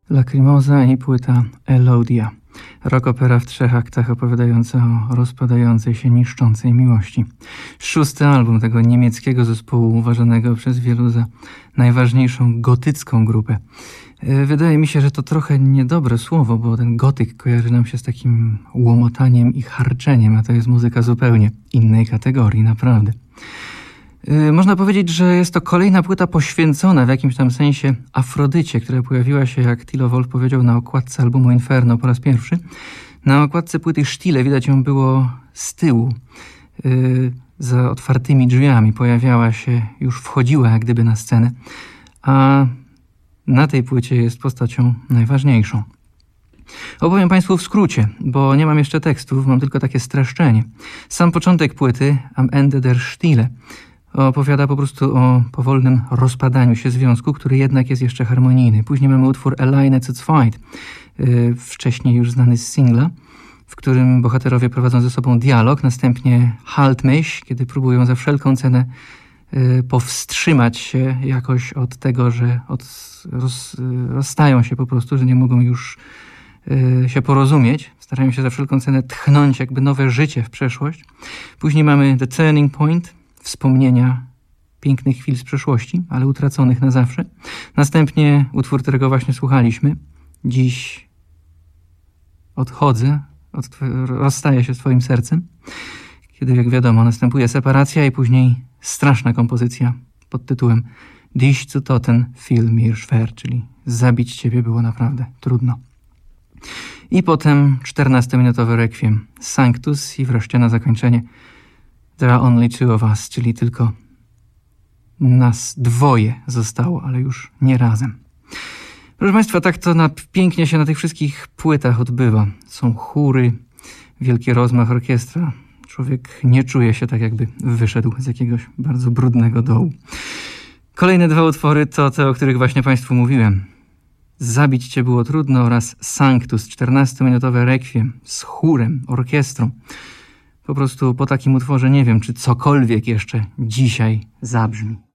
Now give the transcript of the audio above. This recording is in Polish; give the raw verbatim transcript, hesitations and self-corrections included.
Lacrimosa i płyta Elodia. Rock opera w trzech aktach opowiadająca o rozpadającej się, niszczącej miłości. Szósty album tego niemieckiego zespołu uważanego przez wielu za najważniejszą gotycką grupę. Wydaje mi się, że to trochę niedobre słowo, bo ten gotyk kojarzy nam się z takim łomotaniem i harczeniem, a to jest muzyka zupełnie innej kategorii, naprawdę. Można powiedzieć, że jest to kolejna płyta poświęcona w jakimś tam sensie Afrodycie, która pojawiła się, jak Tilo Wolf powiedział, na okładce albumu Inferno po raz pierwszy. Na okładce płyty Stille widać ją było z tyłu, yy, za otwartymi drzwiami. Pojawiała się, już wchodziła jak gdyby na scenę, a na tej płycie jest postacią najważniejszą. Opowiem Państwu w skrócie, bo nie mam jeszcze tekstów, mam tylko takie streszczenie. Sam początek płyty, Am Ende der Stille, opowiada po prostu o powolnym rozpadaniu się związku, który jednak jest jeszcze harmonijny. Później mamy utwór Alleine zu zweit, yy, wcześniej już znany z singla, w którym bohaterowie prowadzą ze sobą dialog, następnie Halt mich, kiedy próbują za wszelką cenę yy, powstrzymać się jakoś od tego, że od, roz, yy, rozstają się po prostu, że nie mogą już yy, się porozumieć. Starają się za wszelką cenę tchnąć jakby nowe życie w przeszłość. Później mamy The Turning Point, wspomnienia pięknych chwil z przeszłości, ale utraconych na zawsze. Następnie utwór, którego właśnie słuchaliśmy. Dziś odchodzę, od, rozstaję się z twoim sercem. Kiedy, jak wiadomo, następuje separacja i później straszna kompozycja pod tytułem Dich zu toten fiel mir schwer, czyli zabić ciebie było naprawdę trudno. I potem czternastominutowy rekwiem Sanctus i wreszcie na zakończenie There are only two of us, czyli tylko nas dwoje zostało, ale już nie razem. Proszę Państwa, tak to na, pięknie się na tych wszystkich płytach odbywa. Są chóry, wielki rozmach orkiestra. Człowiek nie czuje się tak, jakby wyszedł z jakiegoś bardzo brudnego dołu. Kolejne dwa utwory to te, o których właśnie Państwu mówiłem. Zabić cię było trudno oraz Sanctus, czternastominutowe rekwiem z chórem, orkiestrą. Po prostu po takim utworze nie wiem, czy cokolwiek jeszcze dzisiaj zabrzmi.